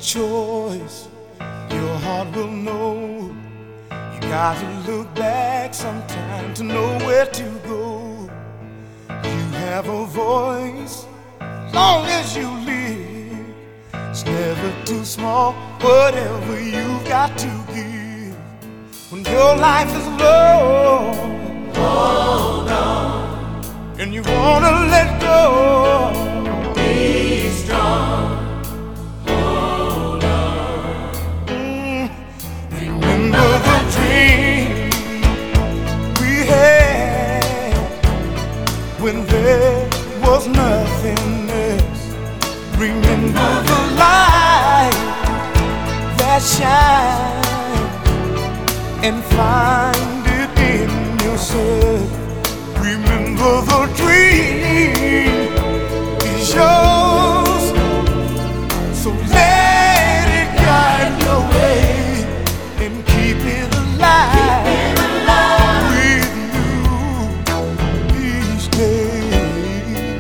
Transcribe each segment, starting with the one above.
choice, your heart will know. You gotta look back sometime to know where to go. You have a voice, long as you live. It's never too small, whatever you've got to give. When your life is low, hold on, and you wanna let go, be strong. Remember the dream we had when there was nothing else. Remember the light that shines and find it in yourself. Remember the dream is yours, so let it guide your way. Keep it alive with you each day.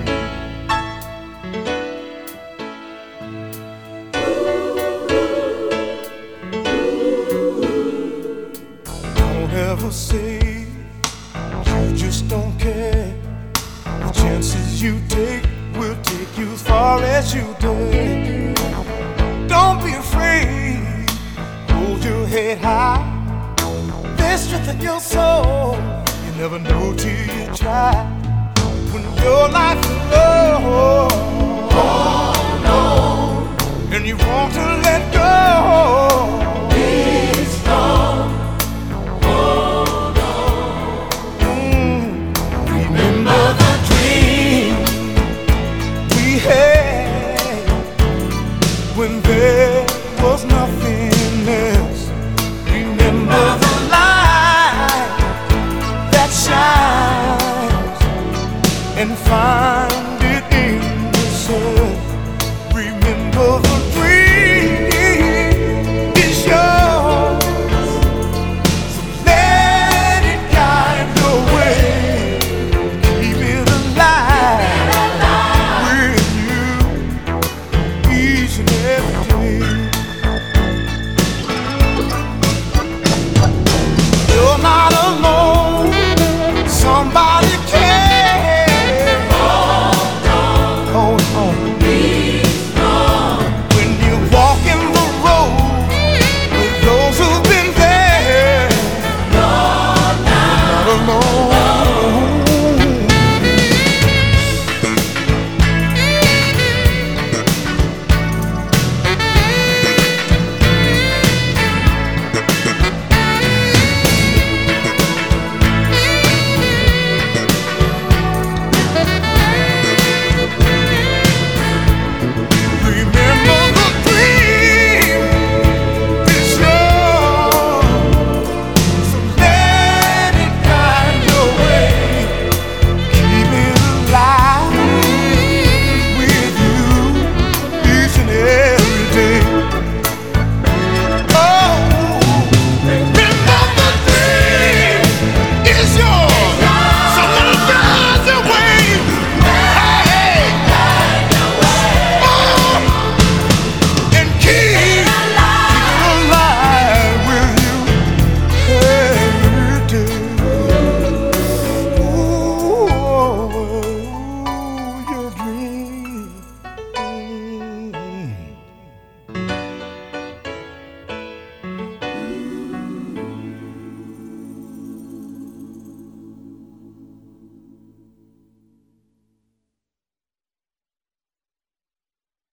Don't ever say you just don't care. The chances you take will take you as far as you dare. Don't be afraid. Hold your head high. There's strength in your soul. You never know till you try. When your life is low, oh no, and you want to let